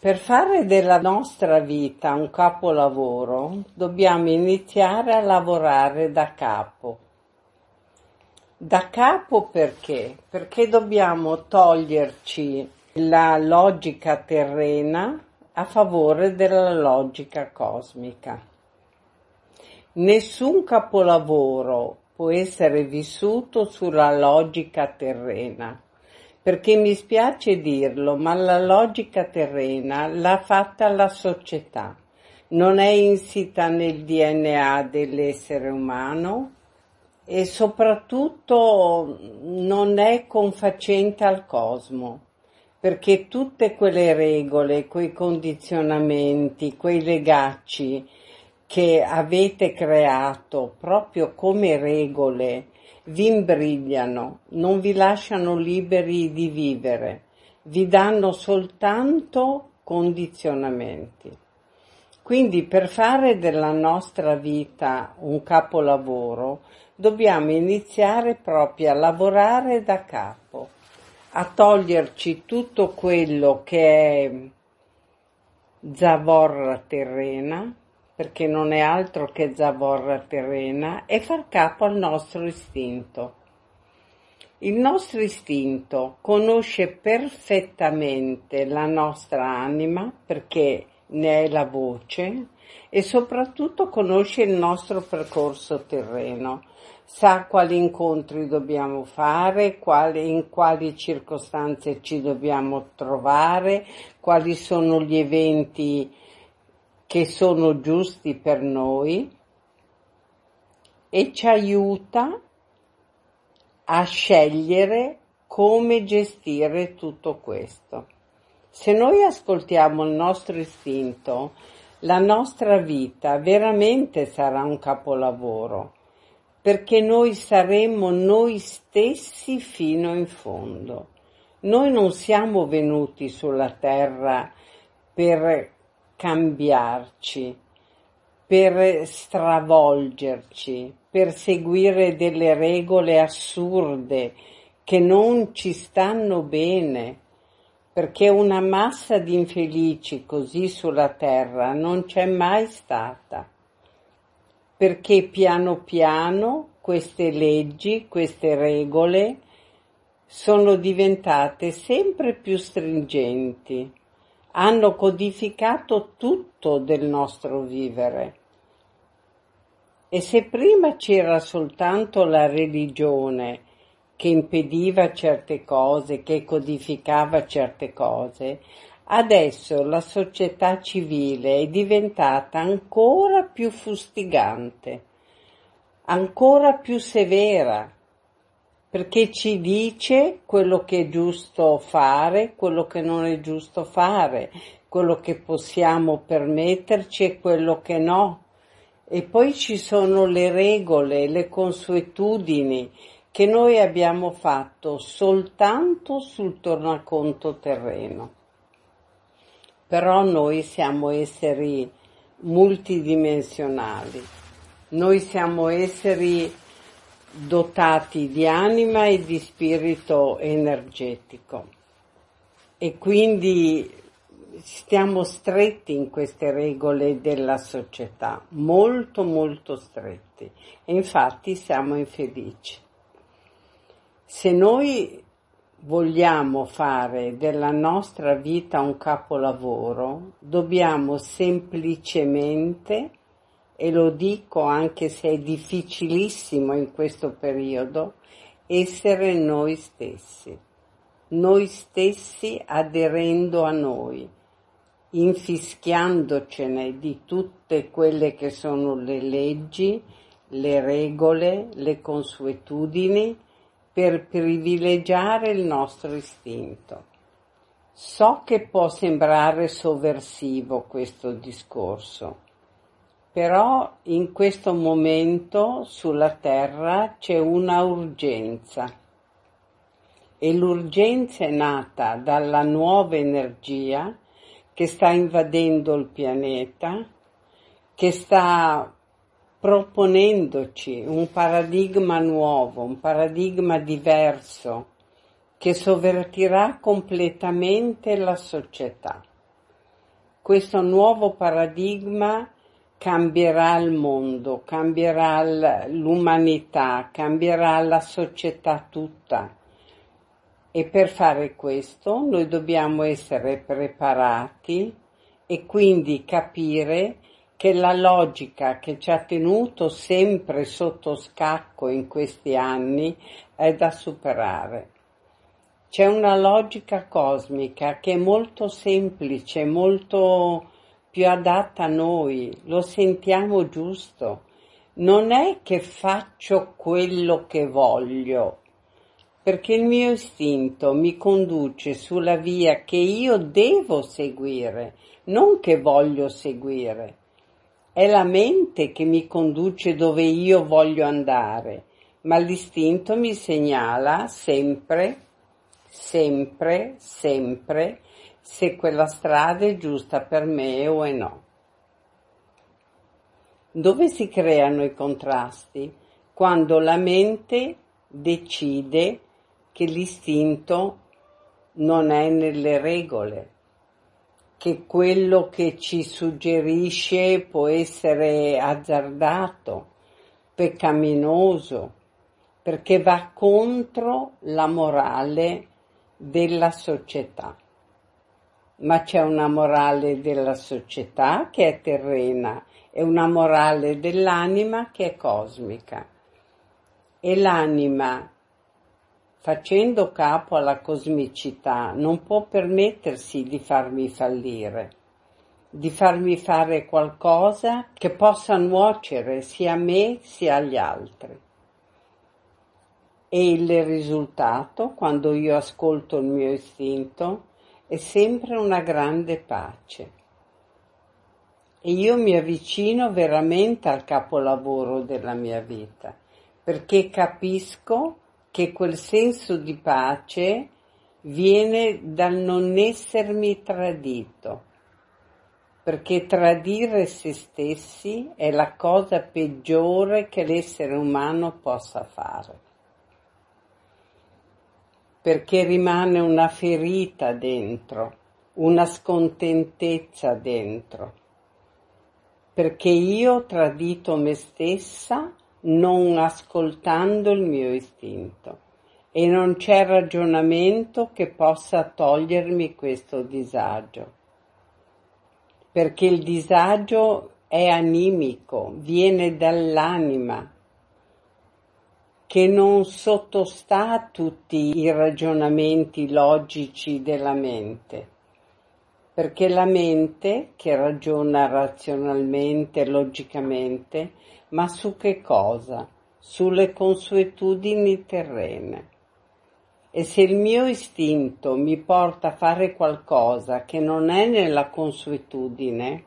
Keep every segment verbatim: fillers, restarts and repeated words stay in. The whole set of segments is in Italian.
Per fare della nostra vita un capolavoro, dobbiamo iniziare a lavorare da capo. Da capo perché? Perché dobbiamo toglierci la logica terrena a favore della logica cosmica. Nessun capolavoro può essere vissuto sulla logica terrena. Perché mi spiace dirlo, ma la logica terrena l'ha fatta la società, non è insita nel D N A dell'essere umano e soprattutto non è confacente al cosmo, perché tutte quelle regole, quei condizionamenti, quei legacci che avete creato proprio come regole, vi imbrigliano, non vi lasciano liberi di vivere, vi danno soltanto condizionamenti. Quindi per fare della nostra vita un capolavoro dobbiamo iniziare proprio a lavorare da capo, a toglierci tutto quello che è zavorra terrena, perché non è altro che zavorra terrena, e far capo al nostro istinto. Il nostro istinto conosce perfettamente la nostra anima, perché ne è la voce, e soprattutto conosce il nostro percorso terreno. Sa quali incontri dobbiamo fare, quali, in quali circostanze ci dobbiamo trovare, quali sono gli eventi che sono giusti per noi, e ci aiuta a scegliere come gestire tutto questo. Se noi ascoltiamo il nostro istinto, la nostra vita veramente sarà un capolavoro, perché noi saremo noi stessi fino in fondo. Noi non siamo venuti sulla terra per cambiarci, per stravolgerci, per seguire delle regole assurde che non ci stanno bene, perché una massa di infelici così sulla terra non c'è mai stata, perché piano piano queste leggi, queste regole sono diventate sempre più stringenti. Hanno codificato tutto del nostro vivere. E se prima c'era soltanto la religione che impediva certe cose, che codificava certe cose, adesso la società civile è diventata ancora più fustigante, ancora più severa, perché ci dice quello che è giusto fare, quello che non è giusto fare, quello che possiamo permetterci e quello che no. E poi ci sono le regole, le consuetudini che noi abbiamo fatto soltanto sul tornaconto terreno. Però noi siamo esseri multidimensionali, noi siamo esseri dotati di anima e di spirito energetico, e quindi stiamo stretti in queste regole della società, molto molto stretti, e infatti siamo infelici. Se noi vogliamo fare della nostra vita un capolavoro, dobbiamo semplicemente, e lo dico anche se è difficilissimo in questo periodo, essere noi stessi, noi stessi aderendo a noi, infischiandocene di tutte quelle che sono le leggi, le regole, le consuetudini, per privilegiare il nostro istinto. So che può sembrare sovversivo questo discorso, però in questo momento sulla terra c'è una urgenza, e l'urgenza è nata dalla nuova energia che sta invadendo il pianeta, che sta proponendoci un paradigma nuovo, un paradigma diverso, che sovvertirà completamente la società. questo nuovo paradigma cambierà il mondo, cambierà l'umanità, cambierà la società tutta. E per fare questo noi dobbiamo essere preparati e quindi capire che la logica che ci ha tenuto sempre sotto scacco in questi anni è da superare. C'è una logica cosmica che è molto semplice, molto più adatta a noi, lo sentiamo giusto. Non è che faccio quello che voglio, perché il mio istinto mi conduce sulla via che io devo seguire, non che voglio seguire. È la mente che mi conduce dove io voglio andare, ma l'istinto mi segnala sempre, sempre, sempre se quella strada è giusta per me o è no. Dove si creano i contrasti? Quando la mente decide che l'istinto non è nelle regole, che quello che ci suggerisce può essere azzardato, peccaminoso, perché va contro la morale della società. Ma c'è una morale della società che è terrena e una morale dell'anima che è cosmica. E l'anima, facendo capo alla cosmicità, non può permettersi di farmi fallire, di farmi fare qualcosa che possa nuocere sia a me sia agli altri. E il risultato, quando io ascolto il mio istinto, è sempre una grande pace. E io mi avvicino veramente al capolavoro della mia vita, perché capisco che quel senso di pace viene dal non essermi tradito, perché tradire se stessi è la cosa peggiore che l'essere umano possa fare, perché rimane una ferita dentro, una scontentezza dentro, perché io ho tradito me stessa non ascoltando il mio istinto e non c'è ragionamento che possa togliermi questo disagio, perché il disagio è animico, viene dall'anima che non sottostà a tutti i ragionamenti logici della mente, perché la mente che ragiona razionalmente, logicamente, ma su che cosa? Sulle consuetudini terrene. E se il mio istinto mi porta a fare qualcosa che non è nella consuetudine,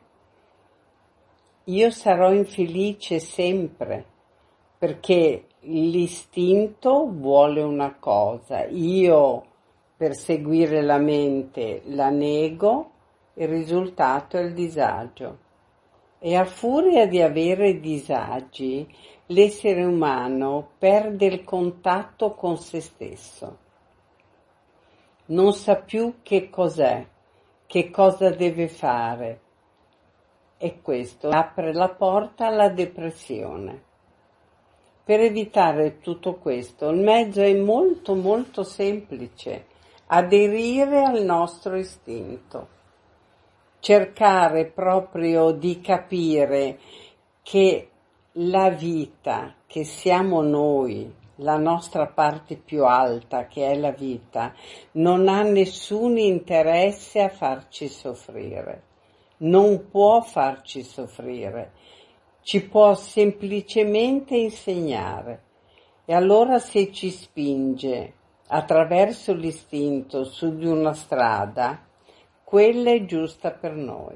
io sarò infelice sempre, perché l'istinto vuole una cosa, io per seguire la mente la nego, il risultato è il disagio. E a furia di avere disagi, l'essere umano perde il contatto con se stesso. Non sa più che cos'è, che cosa deve fare. E questo apre la porta alla depressione. Per evitare tutto questo, il mezzo è molto molto semplice: aderire al nostro istinto. Cercare proprio di capire che la vita, che siamo noi, la nostra parte più alta, che è la vita, non ha nessun interesse a farci soffrire, non può farci soffrire, ci può semplicemente insegnare. E allora se ci spinge attraverso l'istinto su di una strada, quella è giusta per noi.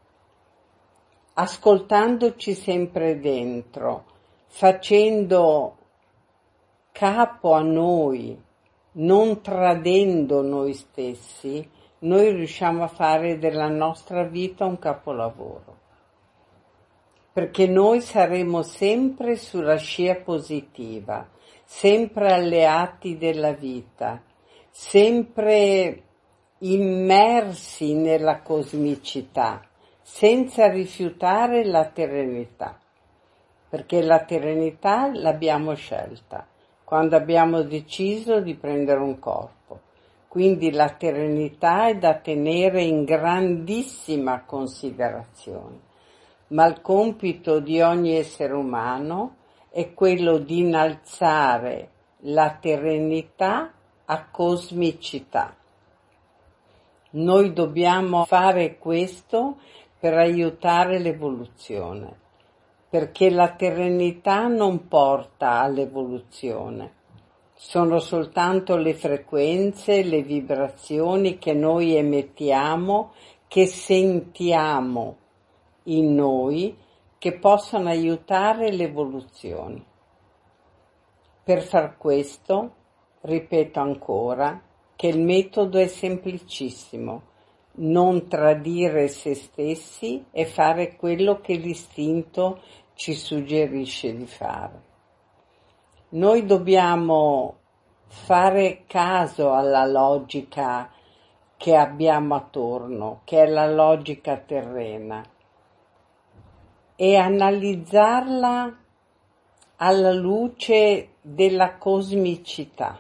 Ascoltandoci sempre dentro, facendo capo a noi, non tradendo noi stessi, noi riusciamo a fare della nostra vita un capolavoro. Perché noi saremo sempre sulla scia positiva, sempre alleati della vita, sempre immersi nella cosmicità, senza rifiutare la terrenità, perché la terrenità l'abbiamo scelta quando abbiamo deciso di prendere un corpo. Quindi la terrenità è da tenere in grandissima considerazione, ma il compito di ogni essere umano è quello di innalzare la terrenità a cosmicità. Noi dobbiamo fare questo per aiutare l'evoluzione, perché la terrenità non porta all'evoluzione. Sono soltanto le frequenze, le vibrazioni che noi emettiamo, che sentiamo in noi, che possono aiutare l'evoluzione. Per far questo, ripeto ancora, che il metodo è semplicissimo: non tradire se stessi e fare quello che l'istinto ci suggerisce di fare. Noi dobbiamo fare caso alla logica che abbiamo attorno, che è la logica terrena, e analizzarla alla luce della cosmicità.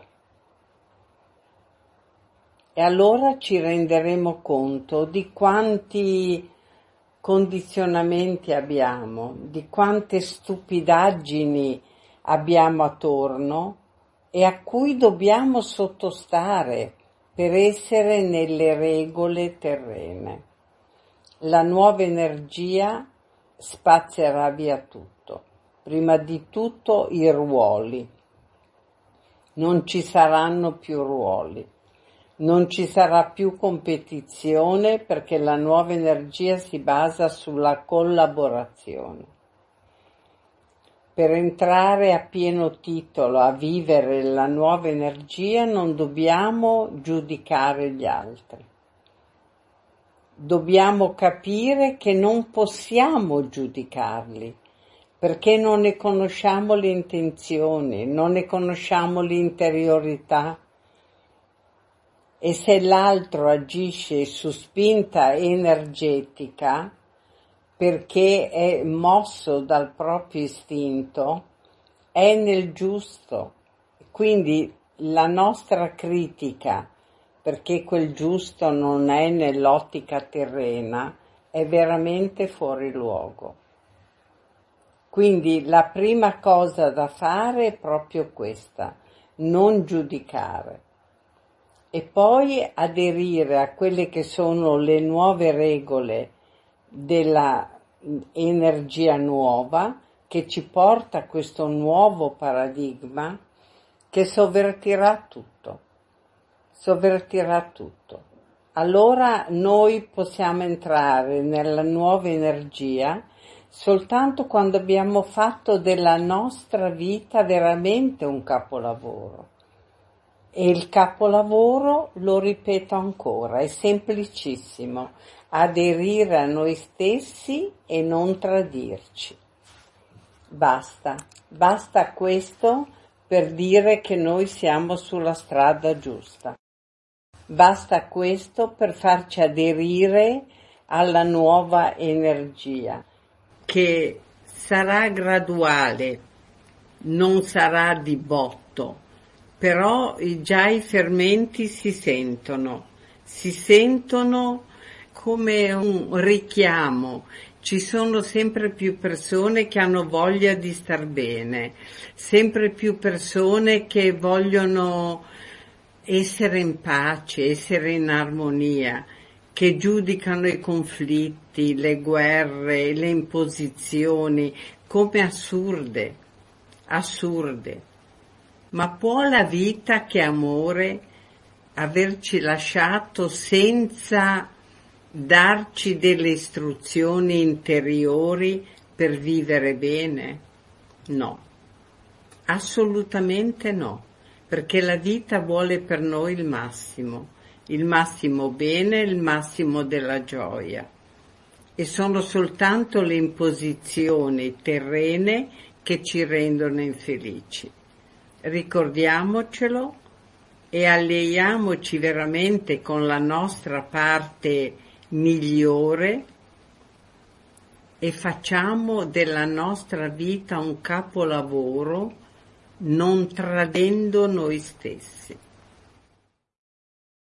E allora ci renderemo conto di quanti condizionamenti abbiamo, di quante stupidaggini abbiamo attorno e a cui dobbiamo sottostare per essere nelle regole terrene. La nuova energia spazierà via tutto, prima di tutto i ruoli. Non ci saranno più ruoli. Non ci sarà più competizione, perché la nuova energia si basa sulla collaborazione. Per entrare a pieno titolo a vivere la nuova energia non dobbiamo giudicare gli altri. Dobbiamo capire che non possiamo giudicarli, perché non ne conosciamo le intenzioni, non ne conosciamo l'interiorità. E se l'altro agisce su spinta energetica, perché è mosso dal proprio istinto, è nel giusto. Quindi la nostra critica, perché quel giusto non è nell'ottica terrena, è veramente fuori luogo. Quindi la prima cosa da fare è proprio questa: non giudicare. E poi aderire a quelle che sono le nuove regole della energia nuova, che ci porta a questo nuovo paradigma che sovvertirà tutto, sovvertirà tutto. Allora noi possiamo entrare nella nuova energia soltanto quando abbiamo fatto della nostra vita veramente un capolavoro. E il capolavoro, lo ripeto ancora, è semplicissimo: aderire a noi stessi e non tradirci. Basta, basta questo per dire che noi siamo sulla strada giusta. Basta questo per farci aderire alla nuova energia, che sarà graduale, non sarà di botto. Però già i fermenti si sentono, si sentono come un richiamo. Ci sono sempre più persone che hanno voglia di star bene, sempre più persone che vogliono essere in pace, essere in armonia, che giudicano i conflitti, le guerre, le imposizioni come assurde, assurde. Ma può la vita che è amore averci lasciato senza darci delle istruzioni interiori per vivere bene? No, assolutamente no, perché la vita vuole per noi il massimo, il massimo bene, il massimo della gioia. E sono soltanto le imposizioni terrene che ci rendono infelici. Ricordiamocelo e alleiamoci veramente con la nostra parte migliore e facciamo della nostra vita un capolavoro, non tradendo noi stessi.